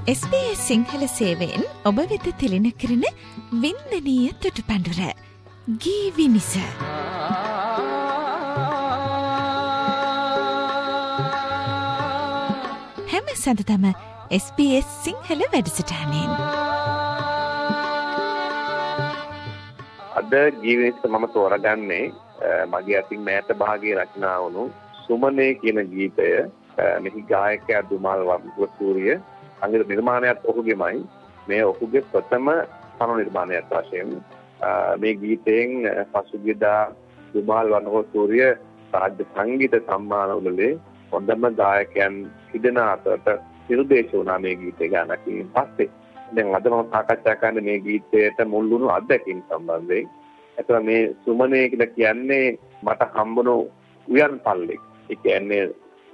SBS Sinhala සේවයෙන් ඔබ වෙත තිලින කරන වින්දනීය තුටුපඬුර ගීවිනිස. හැම සඳතම SBS සිංහල වැඩසටහනෙන්. අද ගීවිනිස මම තෝරගන්නේ මගේ අතින් මෑත භාගයේ රචනා වුණු සුමනේ කියන ගීතය. මෙහි ගායකයා දුමාල් වර්ගසූරිය, සංගීත නිර්මාණයත් ඔහුගේමයි. මේ ඔහුගේ ප්‍රථම තනු නිර්මාණයක් වශයෙන් මේ ගීතයෙන් පසුගියදා දුමාල් වර්ගසූරිය රාජ්‍ය සංගීත සම්මාන උළෙලේ හොඳම ගායකයන් හිදෙන අතරට නිර්දේශ වුණා මේ ගීතය ගානකින් පස්සේ. දැන් අද මම සාකච්ඡා කරන්නේ මේ ගීතයට මුල් වුණු අත්දැකීම් සම්බන්ධයෙන්. එතකොට මේ සුමනේ කියලා කියන්නේ මට හම්බුණු උයන් පල්ලෙක්. ඒ කියන්නේ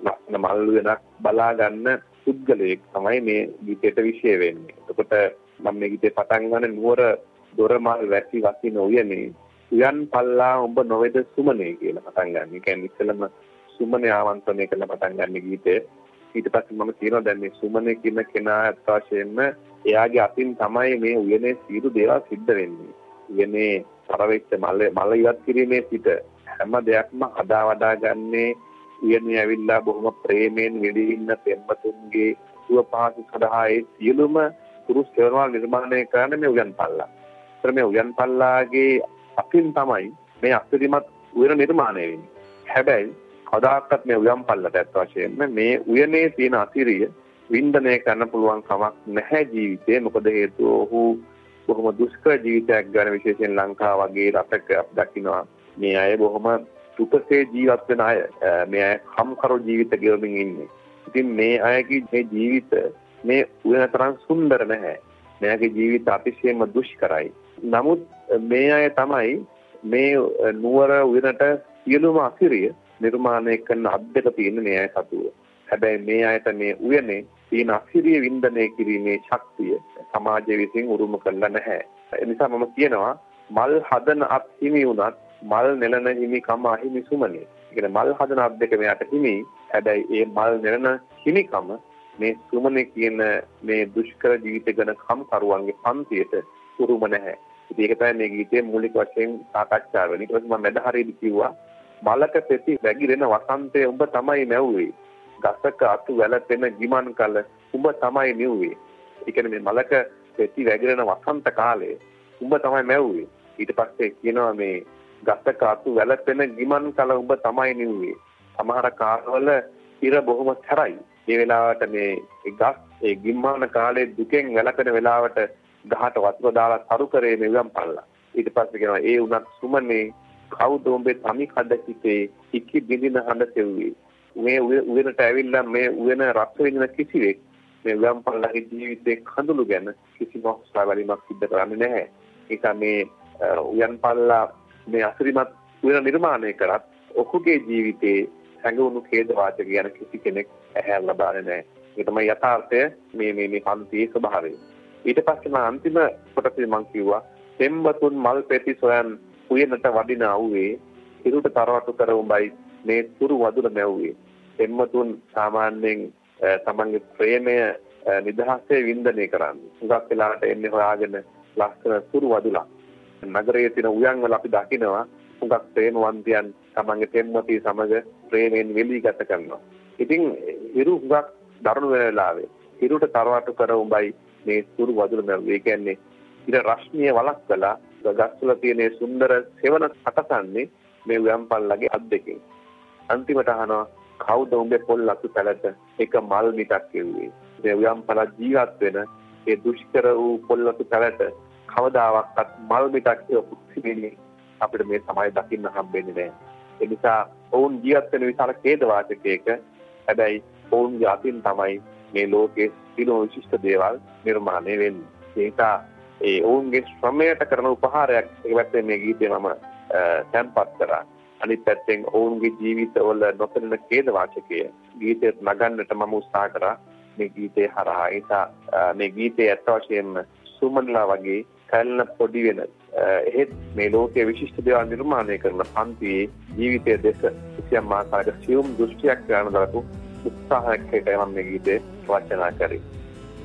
මල් වෙනක් බලා ගන්න පුද්ගලයෙක් තමයි මේ ගීතයට විශේෂ වෙන්නේ. එතකොට මම මේ ගීතේ පටන් ගන්න නුවර දොරමල් වැසි වසින උයනේ උයන් පල්ලා ඔබ නොවේද සුමනේ කියලා පටන් ගන්න. ඒ කියන්නේ ඉස්සෙල්ලම සුමනේ ආමන්ත්‍රණය කරලා පටන් ගන්න ගීතය. ඊට පස්සේ මම කියනවා දැන් මේ සුමනේ කියන කෙනා අත්වශයෙන්ම එයාගේ අතින් තමයි මේ උයනේ සියලු දේවල් සිද්ධ වෙන්නේ. උයනේ පරවෙච්ච මල ඉවත් කිරීමේ සිට හැම දෙයක්ම හදා වඩා ගන්නේ උයනේ ඇවිල්ලා බොහොම ප්‍රේමයෙන් විඳින්න පෙම්වතුන්ගේ සුව පහසු සඳහා ඒ සියලුම පුරුෂ සේවනවල නිර්මාණය කරන මේ උයන් පල්ලා. ඒතර මේ උයන් පල්ලාගේ අතින් තමයි මේ අස්තිරිමත් උයන නිර්මාණය වෙන්නේ. හැබැයි කවදාකවත් මේ උයන් පල්ලට ඇත්ත වශයෙන්ම මේ උයනේ තියෙන අසිරිය වින්දනය කරන්න පුළුවන් කමක් නැහැ ජීවිතේ. මොකද හේතුව ඔහු බොහොම දුෂ්කර ජීවිතයක් ගන්න, විශේෂයෙන් ලංකාව වගේ රටක අපි දකිනවා මේ අය බොහොම සුපසේ ජීවත් වෙන අය. මේ අය කම්කරු ජීවිත ගෙවමින් ඉන්නේ. ඉතින් මේ අයගේ මේ ජීවිත මේ උයන තරම් සුන්දර නැහැ. මෙයාගේ ජීවිත අතිශයම දුෂ්කරයි. නමුත් මේ අය තමයි මේ නුවර උයනට සියලුම අසිරිය නිර්මාණය කරන අද්දක තියෙන මේ අය සතුව. හැබැයි මේ අයට මේ උයනේ තියෙන අසිරිය වින්දනය කිරීමේ ශක්තිය සමාජය විසින් උරුම කරලා නැහැ. ඒ නිසා මම කියනවා මල් හදන අත් හිමි වුණත් මල් නෙලන හිමි කම අහිමි සුමනේ. ඒ කියන්නේ මල් හදන අත් දෙක මෙයාට හිමි. හැබැයි ඒ මල් නෙලන හිමිකම මේ සුමනේ කියන මේ දුෂ්කර ජීවිත ගන කම්කරුවන්ගේ පන්තියට උරුම නැහැ. ඉතින් ඒක තමයි මේ ගීතයේ මූලික වශයෙන් සාකච්ඡා වෙන්නේ. ඊට පස්සේ මම මැද හරියදී කිව්වා මලක පෙති වැగిරෙන වසන්තයේ උඹ තමයි මැව්වේ. ගසක අතු වැළපෙන ගිමන් කල උඹ තමයි නිව්වේ. ඒ කියන්නේ මේ මලක පෙති වැగిරෙන වසන්ත කාලයේ උඹ තමයි මැව්වේ. ඊට පස්සේ කියනවා මේ ගසක අතු වැළපෙන ගිමන් කල උඹ තමයි නිව්වේ. සමහර කාලවල ඉර බොහොම තරයි. ඒ වෙලාවට මේ ගස් ඒ ගිම්මාන කාලේ දුකෙන් වැළපෙන වෙලාවට ගහට වතුර දාලා තරු කරේ මේ උයන් පල්ලා. ඊට පස්සේ කියනවා ඒ උනත් සුමනේ කවුද උඹේ තමි කඩකිතේ ඉක්කි බින්දින හඬ සෙව්වේ. මේ උයනට ඇවිල්ලා මේ උයන රස විඳින කිසිවෙක් මේ උයන් පල්ලාගේ ජීවිතේ කඳුළු ගැන කිසිම හොස්තාවලිමක් සිද්ධ කරන්නේ නැහැ. ඒක මේ උයන් පල්ලා මේ අසිරිමත් උයන නිර්මාණය කරත් ඔහුගේ ජීවිතේ හැඟවුණු ඛේද වාචක ගැන කිසි කෙනෙක් ඇහැරලා බලන්නේ නැහැ. ඒක තමයි යථාර්ථය මේ පන්තියේ ස්වභාවය. ඊට පස්සේ මම අන්තිම කොටසේ මම කිව්වා පෙම්වතුන් මල් පෙති සොයන් උයනට වඩින ආවේ හිරුට තරවටු කර උඹයි මේ තුරු වදුර මැව්වේ. පෙම්වතුන් සාමාන්‍යයෙන් තමන්ගේ ප්‍රේමය නිදහසේ වින්දනය කරන්නේ. හුඟක් වෙලාවට එන්නේ හොයාගෙන ලස්සන තුරු වදුරක්. නගරයේ තියෙන උයන් වල අපි දකිනවා හුඟක් ප්‍රේමවන්තයන් තමන්ගේ පෙම්වතිය සමග ප්‍රේමයෙන් වෙලී ගත කරනවා. ඉතින් හිරු හුඟක් දරුණු වෙන වෙලාවේ හිරුට තරවටු කර උඹයි මේ තුරු වදුර මැව්වේ. ඒ කියන්නේ ඉර රශ්මිය වළක්වලා ගස්වල තියෙන සුන්දර සෙවණ සකසන්නේ මේ උයන් පල්ලගේ අත් දෙකෙන්. අන්තිමට අහනවා කවුද උඹේ පොල් අතු පැලට එක මල් මිටක් කෙව්වේ. මේ උයන් පල්ල ජීවත් වෙන ඒ දුෂ්කර වූ පොල් අතු පැලට කවදාවත් මල් මිටක් කෙවුවේ අපිට මේ සමාජය දකින්න හම්බෙන්නේ නැහැ. ඒ නිසා ඔවුන් ජීවත් වෙන විතර ඛේද වාචකයක. හැබැයි ඔවුන්ගේ අතින් තමයි මේ ලෝකයේ සියලුම විශිෂ්ට දේවල් නිර්මාණය වෙන්නේ. ඒක ඒ ඔවුන්ගේ ශ්‍රමයට කරන උපහාරයක්. ඒක පැත්තෙන් මේ ගීතේ මම තැන්පත් කරා. අනිත් පැත්තෙන් ඔවුන්ගේ ජීවිතවල නොපෙනෙන ඛේද වාචකය ගීතයට නගන්නට මම උත්සාහ කරා මේ ගීතේ හරහා. ඒක මේ ගීතේ අත් වශයෙන්ම සුමන්ලා වගේ කල්න පොඩි වෙන එහෙත් මේ ලෝකයේ විශිෂ්ට දේවල් නිර්මාණය කරන පන්තියේ ජීවිතයේ දෙස කිසියම් ආකාරයක සියුම් දෘෂ්ටියක් ගන්න දරපු උත්සාහයක් මම මේ ගීතේ රචනා කරේ.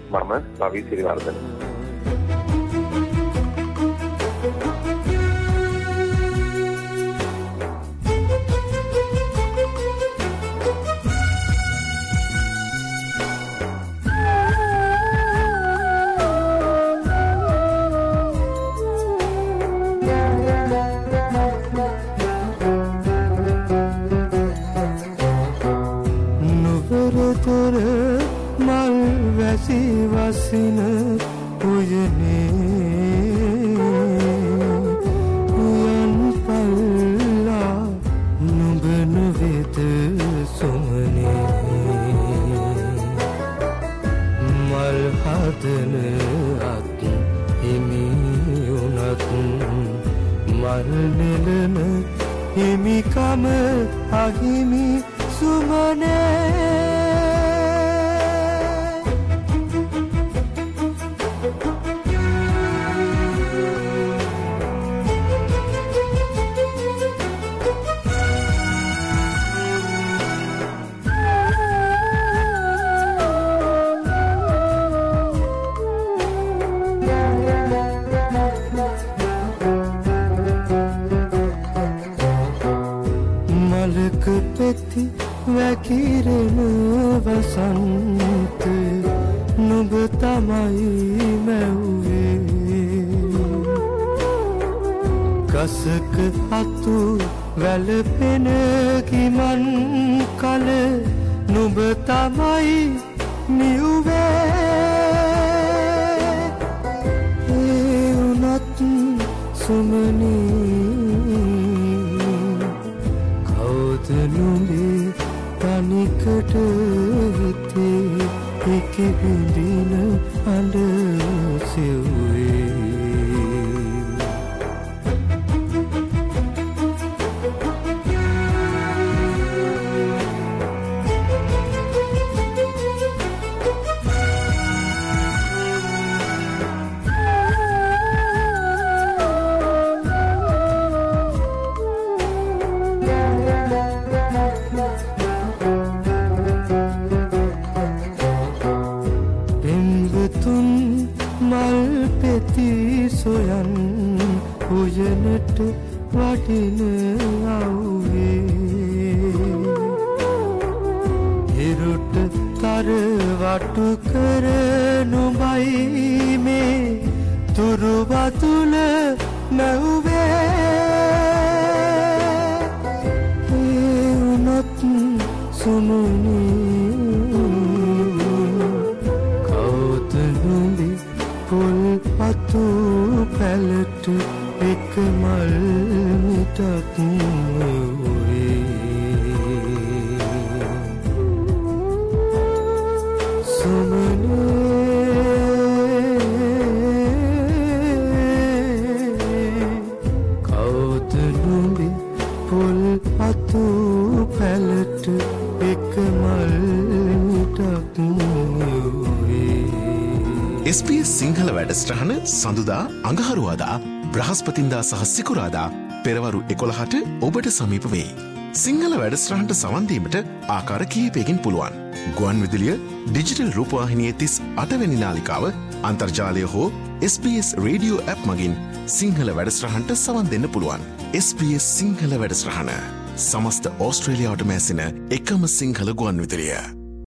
මම රවි සිරිවර්ධන. වසින උයනේ උයන් පල්ලා නුඹ නොවේද සොමනේ මල් හදන අත් හිමි උනත් මල් නෙලන හිමිකම අහිමි සුමනේ පෙති වැකිරෙන වසන්ත නුඹ තමයි මැව්වේ ගසක අතු වැළපෙන කිමන් කල නුඹ තමයි නිව්වේ ඒ උනත් සුමනී නුඹේ තනිකට හිතේ එක බිඳින අඬ සෙව්වේ සොයන් උයනට වටින අවුවේ හිරුට තර වටු කරනුමයි මේ තුරුවතුල නැව්වේ ඒ උනොත් සුමුණී කවුද නුඹේ පොල් අතු පැලට එක මල් මිටක් වේ සුමනේ කවුද නුඹේ පොල් අතු පැලට එක මල් මිටක් SBS සිංහල වැඩසටහන සඳුදා අඟහරුවාදා බ්‍රහස්පතින්දා සහ සිකුරාදා පෙරවරු 11ට ඔබට සමීප වේ. සිංහල වැඩසටහනට සවන් දීමට ආකාර කිහිපයකින් පුළුවන්. ගුවන් විදුලිය, ඩිජිටල් රූපවාහිනියේ 38 වෙනි නාලිකාව, අන්තර්ජාලය හෝ SBS රේඩියෝ ඇප් මගින් සිංහල වැඩසටහනට සවන් දෙන්න පුළුවන්. SBS සිංහල වැඩසටහන සමස්ත ඕස්ට්‍රේලියාවට මැසින එකම සිංහල ගුවන් විදුලිය.